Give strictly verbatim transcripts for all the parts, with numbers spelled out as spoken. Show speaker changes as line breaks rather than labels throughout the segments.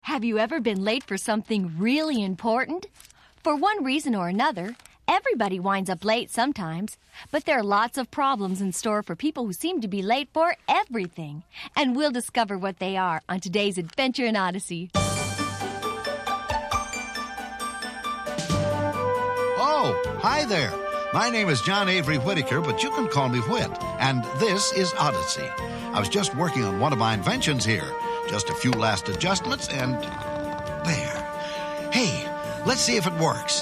Have you ever been late for something really important? For one reason or another, everybody winds up late sometimes. But there are lots of problems in store for people who seem to be late for everything. And we'll discover what they are on today's Adventure in Odyssey.
Oh, hi there. My name is John Avery Whitaker, but you can call me Whit. And this is Odyssey. I was just working on one of my inventions here. Just a few last adjustments and... there. Hey, let's see if it works.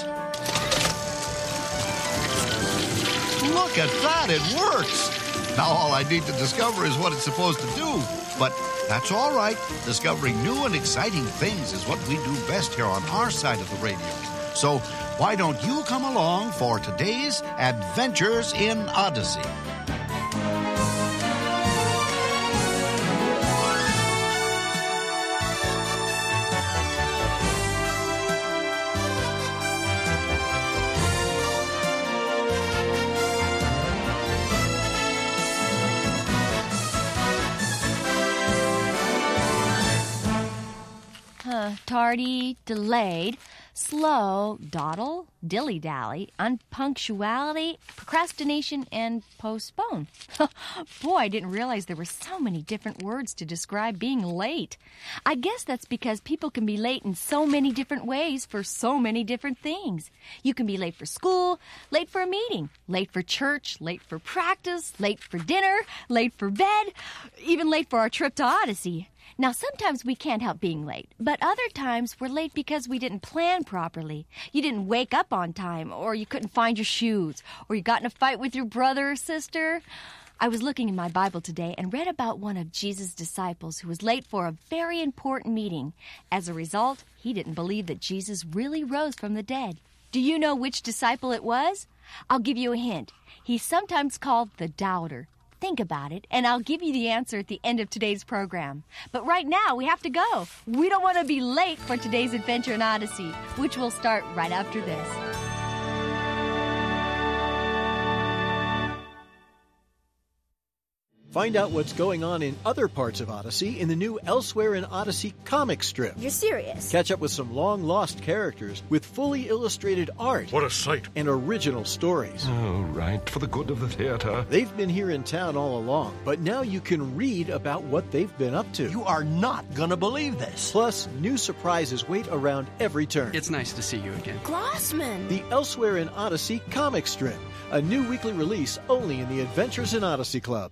Look at that, it works. Now all I need to discover is what it's supposed to do. But that's all right. Discovering new and exciting things is what we do best here on our side of the radio. So why don't you come along for today's Adventures in Odyssey?
Huh, tardy, delayed, slow, dawdle, dilly-dally, unpunctuality, procrastination, and postpone. Boy, I didn't realize there were so many different words to describe being late. I guess that's because people can be late in so many different ways for so many different things. You can be late for school, late for a meeting, late for church, late for practice, late for dinner, late for bed, even late for our trip to Odyssey. Now, sometimes we can't help being late, but other times we're late because we didn't plan properly. You didn't wake up on time, or you couldn't find your shoes, or you got in a fight with your brother or sister. I was looking in my Bible today and read about one of Jesus' disciples who was late for a very important meeting. As a result, he didn't believe that Jesus really rose from the dead. Do you know which disciple it was? I'll give you a hint. He's sometimes called the doubter. Think about it, and I'll give you the answer at the end of today's program. But right now, we have to go. We don't want to be late for today's Adventure in Odyssey, which will start right after this.
Find out what's going on in other parts of Odyssey in the new Elsewhere in Odyssey comic strip.
You're serious?
Catch up with some long-lost characters with fully illustrated art.
What a sight.
And original stories.
Oh, right, for the good of the theater.
They've been here in town all along, but now you can read about what they've been up to.
You are not gonna believe this.
Plus, new surprises wait around every turn.
It's nice to see you again.
Glossman!
The Elsewhere in Odyssey comic strip. A new weekly release only in the Adventures in Odyssey Club.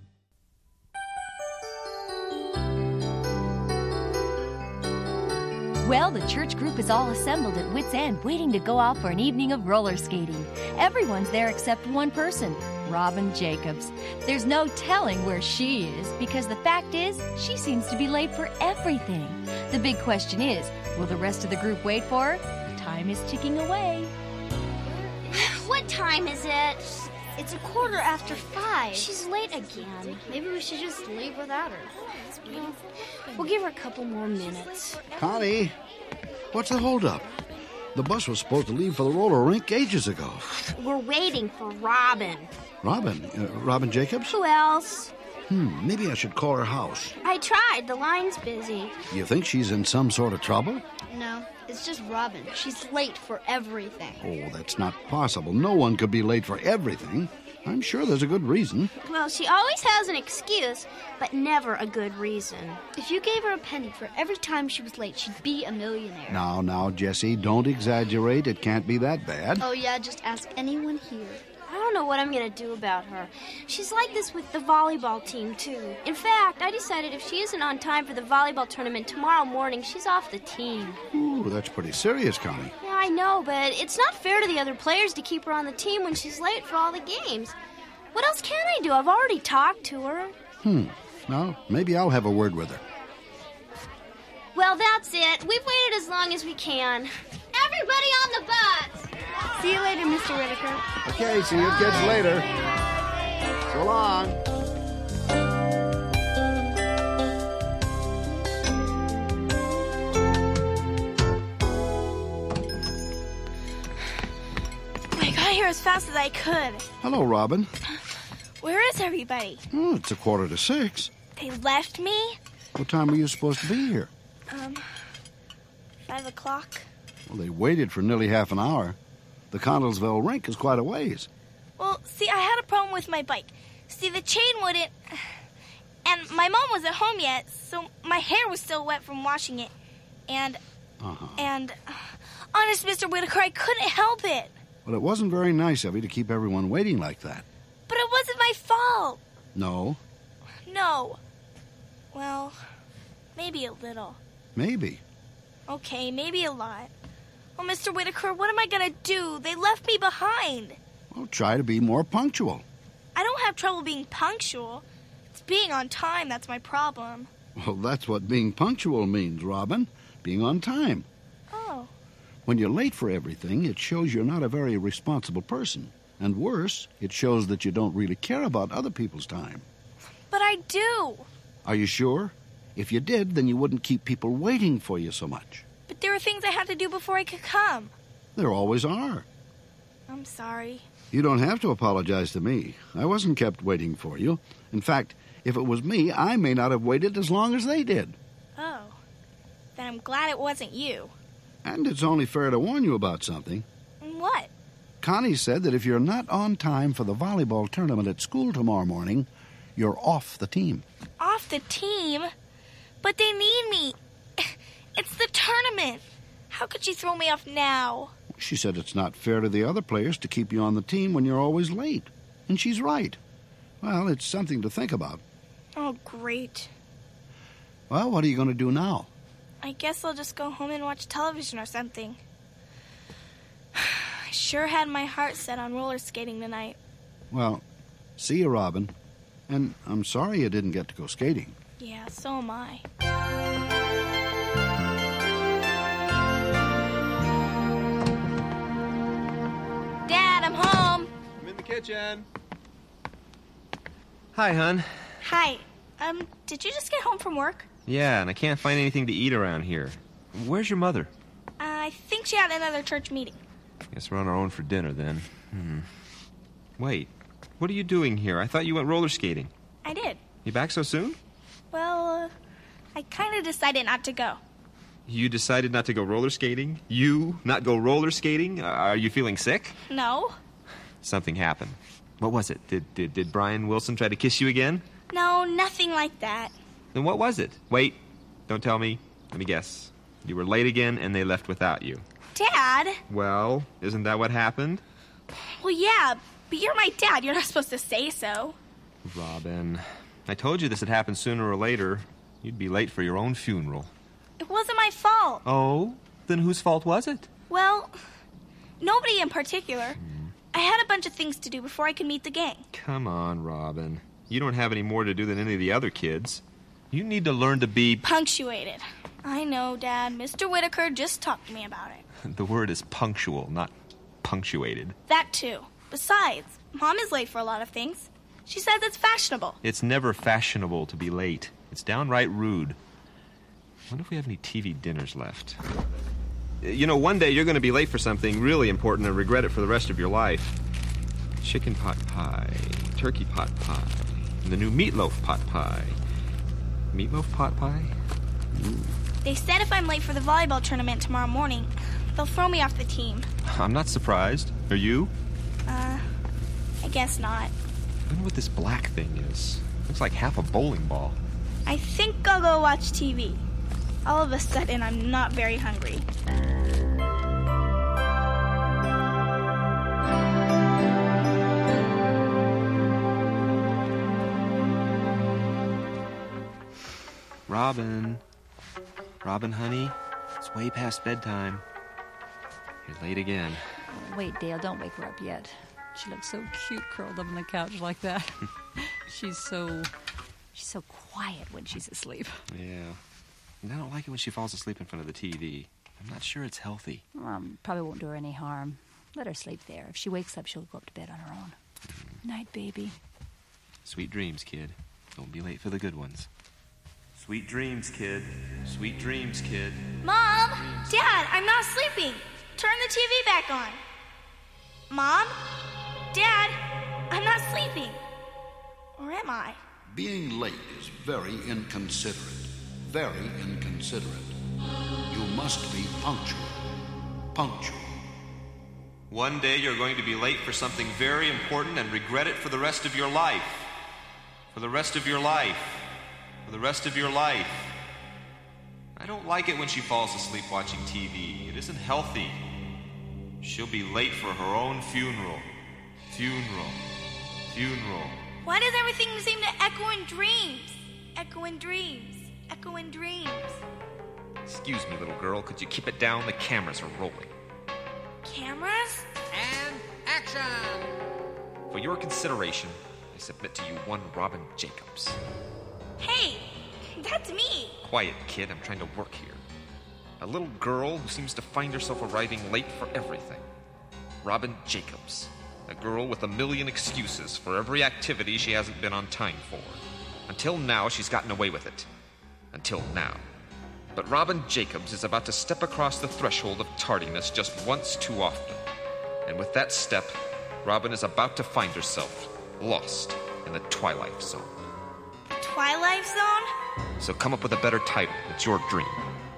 Well, the church group is all assembled at Wits End, waiting to go out for an evening of roller skating. Everyone's there except one person, Robin Jacobs. There's no telling where she is, because the fact is, she seems to be late for everything. The big question is, will the rest of the group wait for her? Time is ticking away.
What time is it?
It's a quarter after five.
She's late again.
Maybe we should just leave without her.
Well, we'll give her a couple more minutes.
Connie, what's the holdup? The bus was supposed to leave for the roller rink ages ago.
We're waiting for Robin.
Robin? Uh, Robin Jacobs?
Who else?
Hmm, maybe I should call her house.
I tried. The line's busy.
You think she's in some sort of trouble?
No, it's just Robin. She's late for everything.
Oh, that's not possible. No one could be late for everything. I'm sure there's a good reason.
Well, she always has an excuse, but never a good reason.
If you gave her a penny for every time she was late, she'd be a millionaire.
Now, now, Jessie, don't exaggerate. It can't be that bad.
Oh, yeah, just ask anyone here.
I don't know what I'm going to do about her. She's like this with the volleyball team, too. In fact, I decided if she isn't on time for the volleyball tournament tomorrow morning, she's off the team.
Ooh, that's pretty serious, Connie.
Yeah, I know, but it's not fair to the other players to keep her on the team when she's late for all the games. What else can I do? I've already talked to her.
Hmm. Well, maybe I'll have a word with her.
Well, that's it. We've waited as long as we can. Everybody on the bus!
See you later, Mister Whitaker.
Okay, see you kids later. So long.
I got here as fast as I could.
Hello, Robin.
Where is everybody?
Oh, it's a quarter to six.
They left me?
What time were you supposed to be here?
Um,
Five o'clock.
Well, they waited for nearly half an hour. The Connellsville rink is quite a ways.
Well, see, I had a problem with my bike. See, the chain wouldn't... And my mom wasn't home yet, so my hair was still wet from washing it. And...
Uh-huh.
And... Honest, Mister Whitaker, I couldn't help it.
Well, it wasn't very nice of you to keep everyone waiting like that.
But it wasn't my fault.
No?
No. Well, maybe a little.
Maybe.
Okay, maybe a lot. Well, Mister Whitaker, what am I going to do? They left me behind.
Well, try to be more punctual.
I don't have trouble being punctual. It's being on time that's my problem.
Well, that's what being punctual means, Robin. Being on time.
Oh.
When you're late for everything, it shows you're not a very responsible person. And worse, it shows that you don't really care about other people's time.
But I do.
Are you sure? If you did, then you wouldn't keep people waiting for you so much.
But there were things I had to do before I could come.
There always are.
I'm sorry.
You don't have to apologize to me. I wasn't kept waiting for you. In fact, if it was me, I may not have waited as long as they did.
Oh. Then I'm glad it wasn't you.
And it's only fair to warn you about something.
What?
Connie said that if you're not on time for the volleyball tournament at school tomorrow morning, you're off the team.
Off the team? But they need me. It's the tournament. How could she throw me off now?
She said it's not fair to the other players to keep you on the team when you're always late. And she's right. Well, it's something to think about.
Oh, great.
Well, what are you going to do now?
I guess I'll just go home and watch television or something. I sure had my heart set on roller skating tonight.
Well, see you, Robin. And I'm sorry you didn't get to go skating.
Yeah, so am I. Dad, I'm home.
I'm in the kitchen. Hi, hon.
Hi. Um, did you just get home from work?
Yeah, and I can't find anything to eat around here. Where's your mother?
Uh, I think she had another church meeting.
Guess we're on our own for dinner, then. Hmm. Wait, what are you doing here? I thought you went roller skating.
I did.
You back so soon?
Well, uh, I kind of decided not to go.
You decided not to go roller skating? You not go roller skating? Uh, are you feeling sick?
No.
Something happened. What was it? Did, did, did Brian Wilson try to kiss you again?
No, nothing like that.
Then what was it? Wait, don't tell me. Let me guess. You were late again and they left without you.
Dad?
Well, isn't that what happened?
Well, yeah, but you're my dad. You're not supposed to say so.
Robin, I told you this would happen sooner or later. You'd be late for your own funeral.
It wasn't my fault.
Oh? Then whose fault was it?
Well, nobody in particular. Mm. I had a bunch of things to do before I could meet the gang.
Come on, Robin. You don't have any more to do than any of the other kids. You need to learn to be...
punctuated. I know, Dad. Mister Whitaker just talked to me about it.
The word is punctual, not punctuated.
That, too. Besides, Mom is late for a lot of things. She says it's fashionable.
It's never fashionable to be late. It's downright rude. I wonder if we have any T V dinners left. You know, one day you're going to be late for something really important and regret it for the rest of your life. Chicken pot pie, turkey pot pie, and the new meatloaf pot pie. Meatloaf pot pie? Ooh.
They said if I'm late for the volleyball tournament tomorrow morning, they'll throw me off the team.
I'm not surprised. Are you?
Uh, I guess not.
I wonder what this black thing is. Looks like half a bowling ball.
I think I'll go watch T V. All of a sudden, I'm not very hungry.
Robin. Robin, honey. It's way past bedtime. You're late again.
Oh, wait, Dale, don't wake her up yet. She looks so cute curled up on the couch like that. She's so... She's so quiet when she's asleep.
Yeah. And I don't like it when she falls asleep in front of the T V. I'm not sure it's healthy.
Um, probably won't do her any harm. Let her sleep there. If she wakes up, she'll go up to bed on her own. Mm. Night, baby.
Sweet dreams, kid. Don't be late for the good ones. Sweet dreams, kid. Sweet dreams, kid.
Mom! Dad, I'm not sleeping. Turn the T V back on. Mom? Dad, I'm not sleeping. Or am I?
Being late is very inconsiderate. Very inconsiderate. You must be punctual. Punctual.
One day you're going to be late for something very important and regret it for the rest of your life. For the rest of your life. For the rest of your life. I don't like it when she falls asleep watching T V. It isn't healthy. She'll be late for her own funeral. Funeral. Funeral.
Why does everything seem to echo in dreams? Echo in dreams. Echo in dreams.
Excuse me, little girl. Could you keep it down? The cameras are rolling.
Cameras?
And action!
For your consideration, I submit to you one Robin Jacobs.
Hey, that's me.
Quiet, kid. I'm trying to work here. A little girl who seems to find herself arriving late for everything. Robin Jacobs. A girl with a million excuses for every activity she hasn't been on time for. Until now, she's gotten away with it. Until now. But Robin Jacobs is about to step across the threshold of tardiness just once too often. And with that step, Robin is about to find herself lost in the Twilight Zone.
Twilight Zone?
So come up with a better title. It's your dream.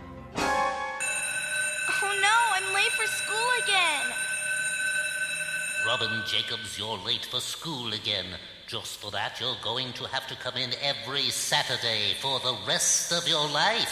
Oh no, I'm late for school again.
Robin Jacobs, you're late for school again. Just for that, you're going to have to come in every Saturday for the rest of your life.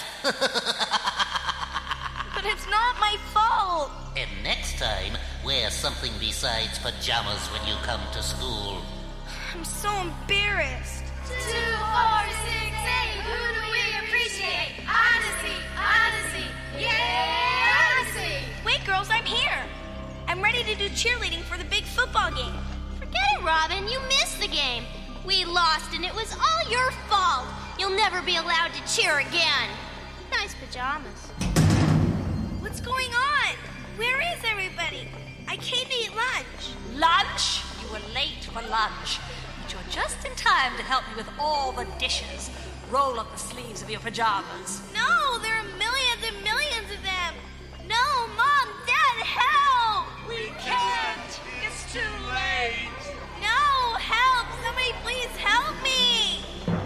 But it's not my fault.
And next time, wear something besides pajamas when you come to school.
I'm so embarrassed.
Two, four, six, eight. Who do we appreciate? Odyssey, Odyssey, yeah, Odyssey.
Wait, girls, I'm here. I'm ready to do cheerleading for the big football game.
Forget it, Robin. You missed the game. We lost, and it was all your fault. You'll never be allowed to cheer again. Nice pajamas.
What's going on? Where is everybody? I came to eat lunch.
Lunch? You were late for lunch. But you're just in time to help me with all the dishes. Roll up the sleeves of your pajamas.
No, there are millions and millions of them. No, Mom, Dad, help!
We can't. It's too late.
No, help! Somebody please help me!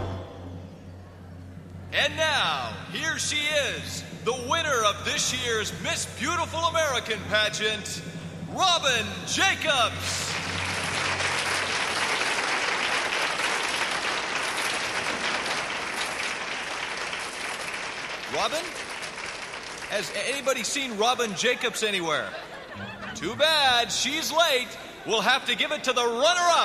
And now, here she is, the winner of this year's Miss Beautiful American pageant, Robin Jacobs. Robin? Has anybody seen Robin Jacobs anywhere? Too bad, she's late. We'll have to give it to the runner-up.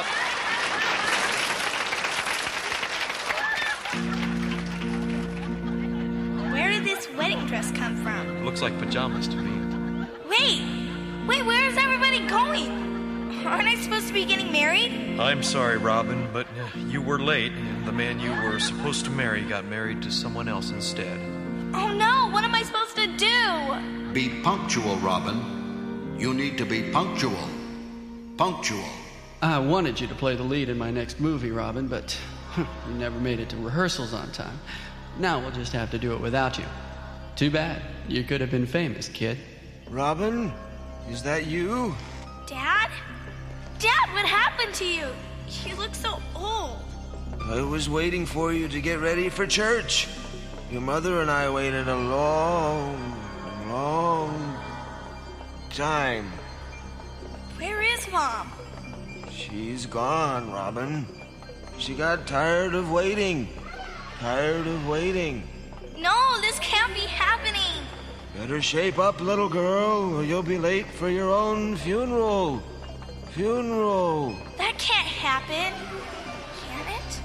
Where did this wedding dress come from?
Looks like pajamas to me.
Wait! Wait, where is everybody going? Aren't I supposed to be getting married?
I'm sorry, Robin, but uh, you were late, and the man you were supposed to marry got married to someone else instead.
Oh no, what am I supposed to do?
Be punctual, Robin. You need to be punctual. Punctual.
I wanted you to play the lead in my next movie, Robin, but you never made it to rehearsals on time. Now we'll just have to do it without you. Too bad. You could have been famous, kid.
Robin? Is that you?
Dad? Dad, what happened to you? You look so old.
I was waiting for you to get ready for church. Your mother and I waited a long, long time.
Where is Mom?
She's gone, Robin. She got tired of waiting. Tired of waiting.
No, this can't be happening.
Better shape up, little girl, or you'll be late for your own funeral. Funeral.
That can't happen. Can it?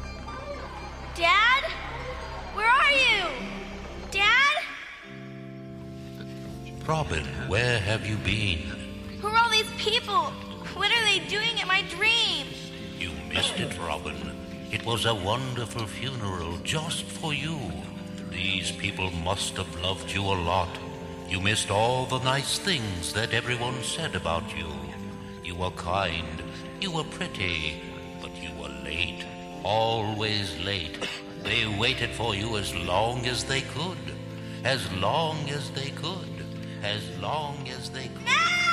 Dad? Where are you? Dad?
Robin, where have you been?
Who are all these people? What are they doing at my dream?
You missed it, Robin. It was a wonderful funeral just for you. These people must have loved you a lot. You missed all the nice things that everyone said about you. You were kind, you were pretty, but you were late. Always late. They waited for you as long as they could. As long as they could. As long as they could.
No!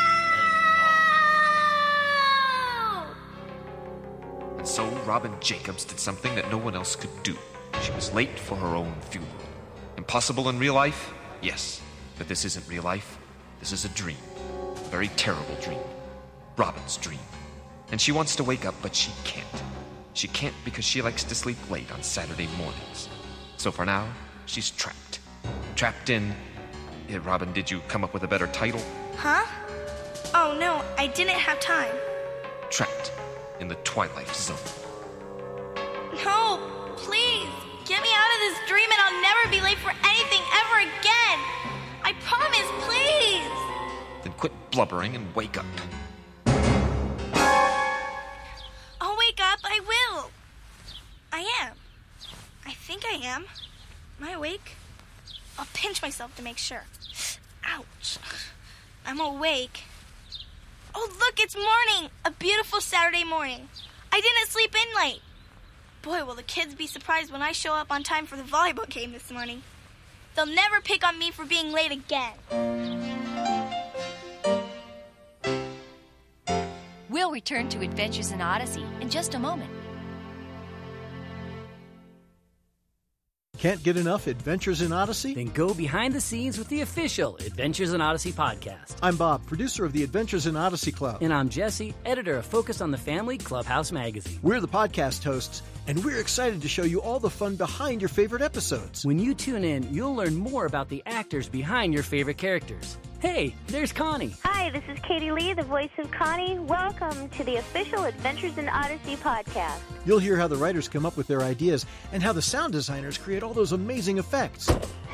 And so Robin Jacobs did something that no one else could do. She was late for her own funeral. Impossible in real life? Yes, but this isn't real life. This is a dream. A very terrible dream. Robin's dream. And she wants to wake up, but she can't. She can't because she likes to sleep late on Saturday mornings. So for now, she's trapped. Trapped in... Yeah, Robin, did you come up with a better title?
Huh? Oh, no, I didn't have time.
Trapped in the Twilight Zone.
No, please, get me out of this dream and I'll never be late for anything ever again. I promise, please.
Then quit blubbering and wake up.
I'll wake up, I will. I am. I think I am. Am I awake? I'll pinch myself to make sure. Ouch. I'm awake. Oh, look, it's morning. A beautiful Saturday morning. I didn't sleep in late. Boy, will the kids be surprised when I show up on time for the volleyball game this morning. They'll never pick on me for being late again.
We'll return to Adventures in Odyssey in just a moment.
Can't get enough Adventures in Odyssey?
Then go behind the scenes with the official Adventures in Odyssey podcast.
I'm Bob, producer of the Adventures in Odyssey Club.
And I'm Jesse, editor of Focus on the Family Clubhouse magazine.
We're the podcast hosts, and we're excited to show you all the fun behind your favorite episodes.
When you tune in, you'll learn more about the actors behind your favorite characters. Hey, there's Connie.
Hi, this is Katie Lee, the voice of Connie. Welcome to the official Adventures in Odyssey podcast.
You'll hear how the writers come up with their ideas and how the sound designers create all those amazing effects.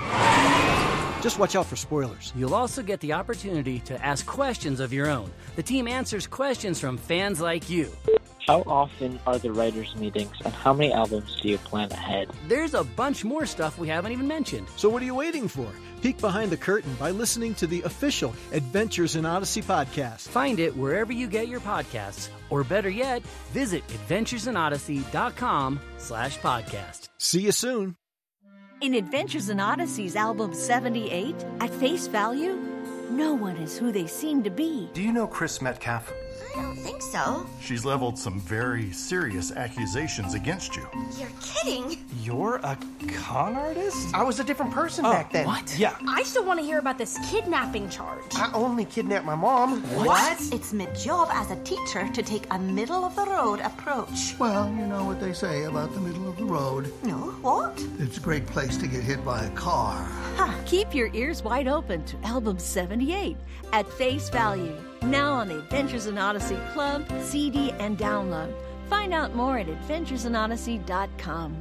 Just watch out for spoilers.
You'll also get the opportunity to ask questions of your own. The team answers questions from fans like you.
How often are the writers' meetings, and how many albums do you plan ahead?
There's a bunch more stuff we haven't even mentioned.
So what are you waiting for? Peek behind the curtain by listening to the official Adventures in Odyssey podcast.
Find it wherever you get your podcasts, or better yet, visit adventuresinodyssey.com slash podcast.
See you soon.
In Adventures in Odyssey's album seventy-eight, at face value, no one is who they seem to be.
Do you know Chris Metcalf?
I don't think so.
She's leveled some very serious accusations against you.
You're kidding.
You're a con artist?
I was a different person
Oh,
back then.
what? Yeah.
I still want to hear about this kidnapping charge.
I
only kidnapped my mom.
What? It's my job as a teacher to take a middle-of-the-road approach.
Well, you know what they say about the middle of the road.
No, what?
It's a great place to get hit by a car.
Huh. Keep your ears wide open to album seventy-eight, at face value. Now on the Adventures in Odyssey Club, C D, and download. Find out more at adventures in odyssey dot com.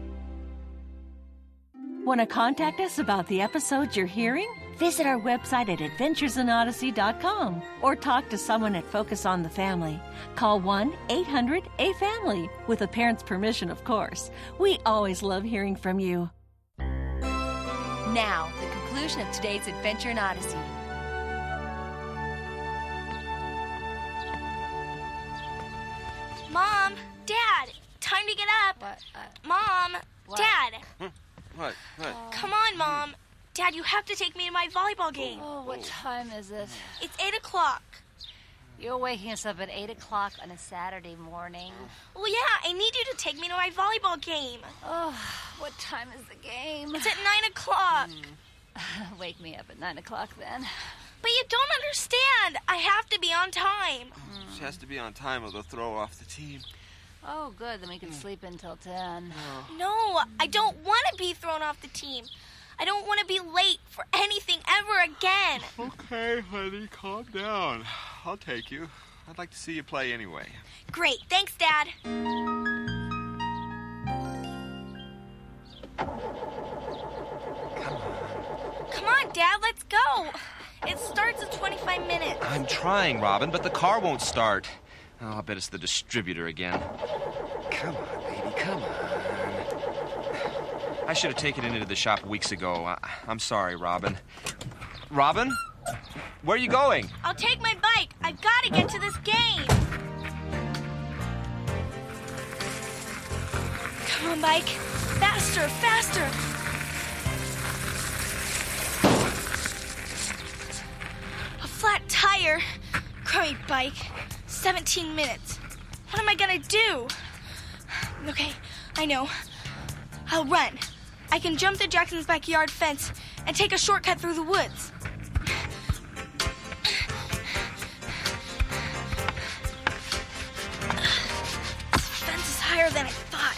Want to contact us about the episodes you're hearing? Visit our website at adventures in odyssey dot com or talk to someone at Focus on the Family. Call one eight hundred A family, with a parent's permission, of course. We always love hearing from you.
Now, the conclusion of today's Adventure in Odyssey.
Mom, Dad, time to get up.
What? Uh,
Mom,
what?
Dad.
What? What?
Come on, Mom. Dad, you have to take me to my volleyball game.
Oh, what time is it?
It's eight o'clock.
You're waking us up at eight o'clock on a Saturday morning.
Well, yeah, I need you to take me to my volleyball game.
Oh, what time is the game?
It's at nine o'clock.
Mm. Wake me up at nine o'clock then.
But you don't understand. I have to be on time.
Mm. She has to be on time or they'll throw off the team.
Oh, good. Then we can sleep until ten.
Oh.
No, I don't want to be thrown off the team. I don't want to be late for anything ever again.
Okay, honey, calm down. I'll take you. I'd like to see you play anyway.
Great. Thanks, Dad. Come on, Dad. Let's go. It starts in twenty-five minutes.
I'm trying, Robin, but the car won't start. Oh, I'll bet it's the distributor again. Come on, baby, come on. I should have taken it into the shop weeks ago. I- I'm sorry, Robin. Robin? Where are you going?
I'll take my bike. I've got to get to this game. Come on, bike. Faster, faster. A flat tire. Crummy bike. seventeen minutes. What am I gonna do? Okay, I know. I'll run. I can jump the Jackson's backyard fence and take a shortcut through the woods. This fence is higher than I thought.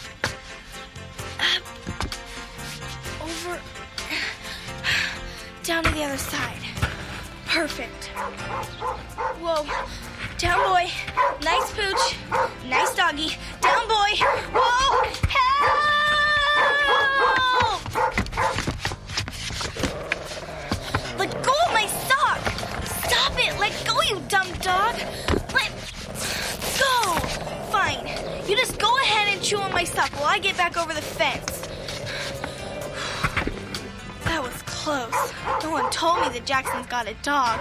Up, over, down to the other side. Perfect. Whoa. Down, boy. Nice pooch. Nice doggy. Down, boy. Whoa! Help! Let go of my sock! Stop it! Let go, you dumb dog! Let go! Fine. You just go ahead and chew on my sock while I get back over the fence. That was close. No one told me that Jackson's got a dog.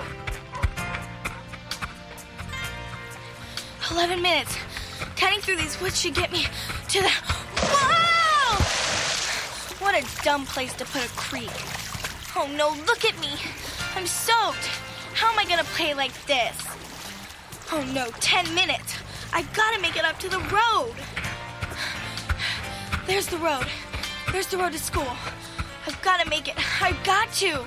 Eleven minutes. Cutting through these woods should get me to the... Whoa! What a dumb place to put a creek. Oh no, look at me. I'm soaked. How am I gonna play like this? Oh no, ten minutes. I gotta make it up to the road. There's the road. There's the road to school. I've gotta make it. I've got to.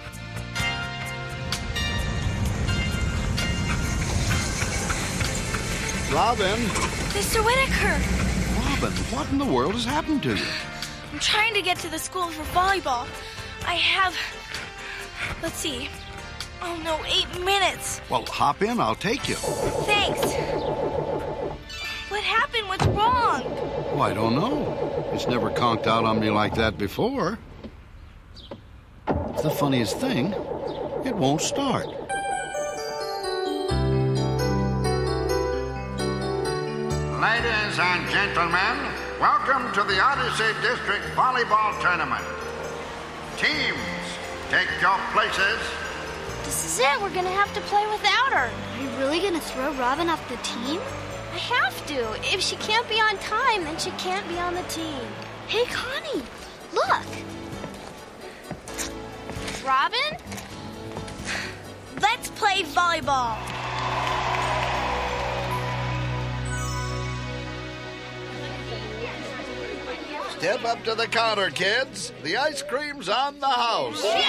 Robin.
Mister Whitaker.
Robin, what in the world has happened to you?
I'm trying to get to the school for volleyball. I have, let's see, oh no, eight minutes.
Well, hop in. I'll take you.
Thanks. What happened? What's wrong?
Oh, I don't know. It's never conked out on me like that before. It's the funniest thing. It won't start.
Ladies and gentlemen, welcome to the Odyssey District Volleyball Tournament. Teams, take your places.
This is it. We're going to have to play without her. Are you really going to throw Robin off the team? I have to. If she can't be on time, then she can't be on the team. Hey, Connie, look. Robin?
Let's play volleyball.
Step up to the counter, kids. The ice cream's on the house.
Wait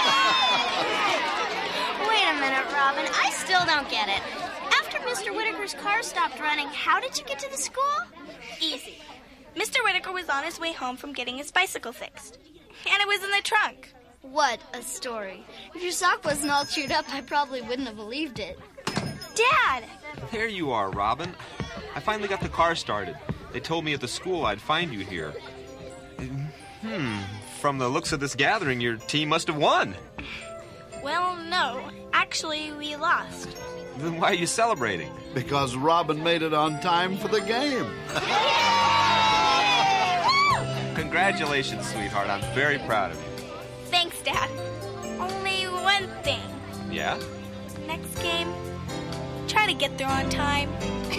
a minute, Robin. I still don't get it. After Mister Whitaker's car stopped running, how did you get to the school?
Easy. Mister Whitaker was on his way home from getting his bicycle fixed. And it was in the trunk.
What a story. If your sock wasn't all chewed up, I probably wouldn't have believed it.
Dad!
There you are, Robin. I finally got the car started. They told me at the school I'd find you here. Hmm. From the looks of this gathering, your team must have won.
Well, no. Actually, we lost.
Then why are you celebrating?
Because Robin made it on time for the game.
Congratulations, sweetheart. I'm very proud of you.
Thanks, Dad. Only one thing.
Yeah?
Next game, try to get there on time.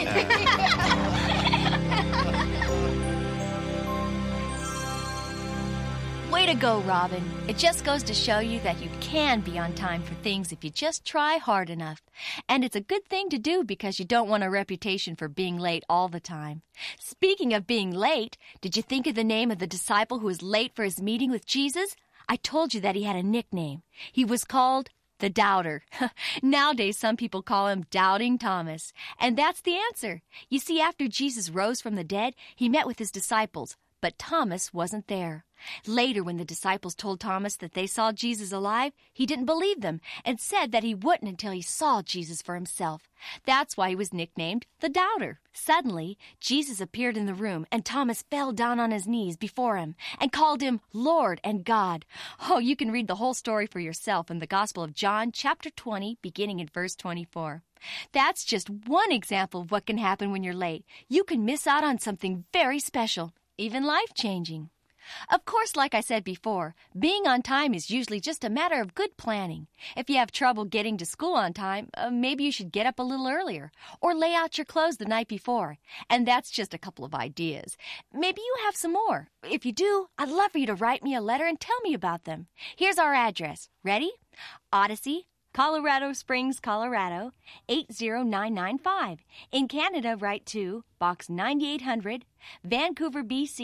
Way to go, Robin. It just goes to show you that you can be on time for things if you just try hard enough. And it's a good thing to do because you don't want a reputation for being late all the time. Speaking of being late, did you think of the name of the disciple who was late for his meeting with Jesus? I told you that he had a nickname. He was called the Doubter. Nowadays, some people call him Doubting Thomas. And that's the answer. You see, after Jesus rose from the dead, he met with his disciples, but Thomas wasn't there. Later, when the disciples told Thomas that they saw Jesus alive, he didn't believe them and said that he wouldn't until he saw Jesus for himself. That's why he was nicknamed the Doubter. Suddenly, Jesus appeared in the room, and Thomas fell down on his knees before him and called him Lord and God. Oh, you can read the whole story for yourself in the Gospel of John, chapter twenty, beginning at verse twenty-four. That's just one example of what can happen when you're late. You can miss out on something very special, even life-changing. Of course, like I said before, being on time is usually just a matter of good planning. If you have trouble getting to school on time, uh, maybe you should get up a little earlier or lay out your clothes the night before. And that's just a couple of ideas. Maybe you have some more. If you do, I'd love for you to write me a letter and tell me about them. Here's our address. Ready? Odyssey, Colorado Springs, Colorado, eight zero nine nine five. In Canada, write to Box ninety-eight hundred, Vancouver, B C,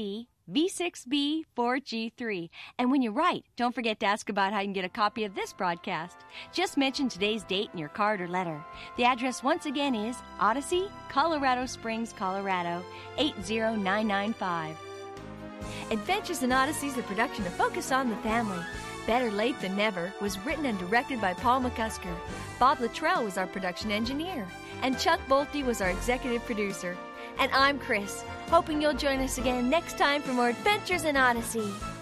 V six B four G three. And when you write, don't forget to ask about how you can get a copy of this broadcast. Just mention today's date in your card or letter. The address once again is Odyssey, Colorado Springs, Colorado, eight zero nine nine five. Adventures in Odyssey is a production of Focus on the Family. Better Late Than Never was written and directed by Paul McCusker. Bob Luttrell was our production engineer. And Chuck Bolte was our executive producer. And I'm Chris, hoping you'll join us again next time for more Adventures in Odyssey.